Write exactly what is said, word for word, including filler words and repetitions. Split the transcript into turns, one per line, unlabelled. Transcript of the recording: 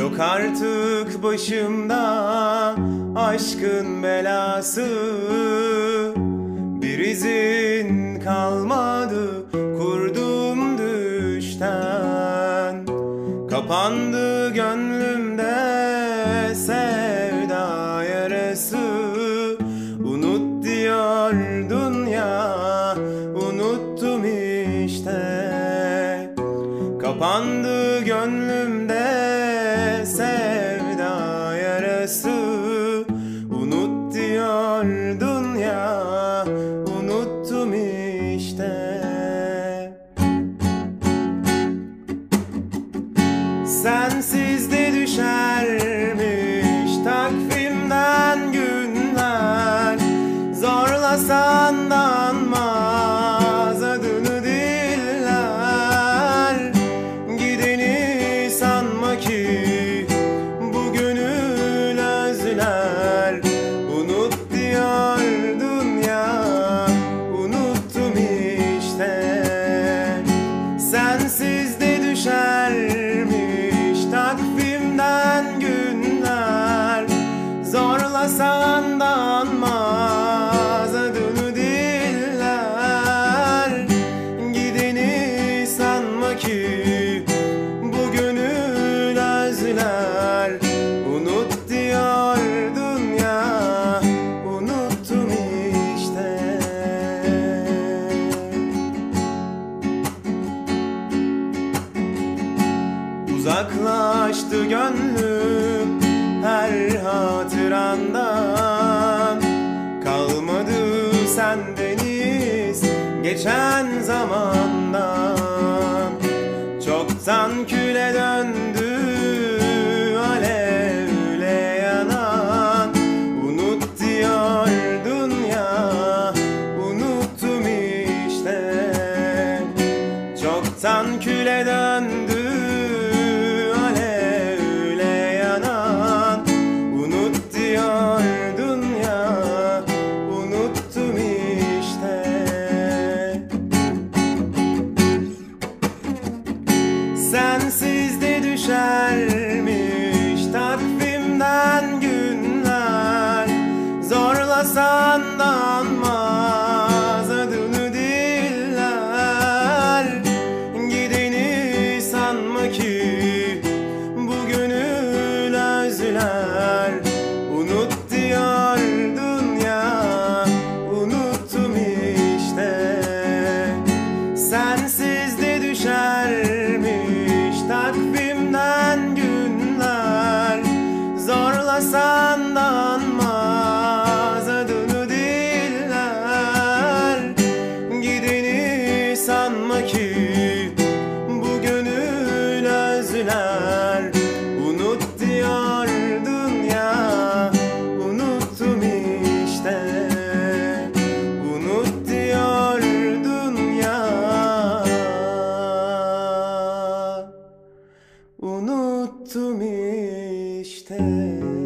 Yok artık başımda aşkın belası, bir izin kalmadı kurduğum düşten. Kapandı gönlümde sevda yarası, unut diyordun ya, unuttum işte. Kapandı gönlümde sevda yarası, unut diyordun ya, unuttum işte. Sensiz de düşermiş takvimden günler, zorlasan da anmaz adını diller. Gideni sanma ki bu gönül özler, unut diyordun ya, unuttum işte. Sensiz de düşermiş takvimden günler, zorlasan da anmaz adını diller. Gideni sanma ki bu gönül özler, unut diyordun ya, unuttum işte. Uzaklaştı gönlüm her hatırandan, kalmadı sendeniz geçen zamandan. Çoktan küle döndü alevle yanan, unut diyordun ya, unuttum işte. Çoktan küle döndü alevle yanan, unut diyordun ya, unuttum işte. Sensiz de düşermiş takvimden günler, zorlasan da anmaz adını diller. Gideni sanma ki bu gönül özler, unut diyordun ya, unuttum işte. Sensiz de düşermiş takvimden günler, zorlasan da anmaz adını diller. Gideni sanma ki bu gönül özler, unut diyordun ya, unuttum işte. Unut diyordun ya, unuttum işte.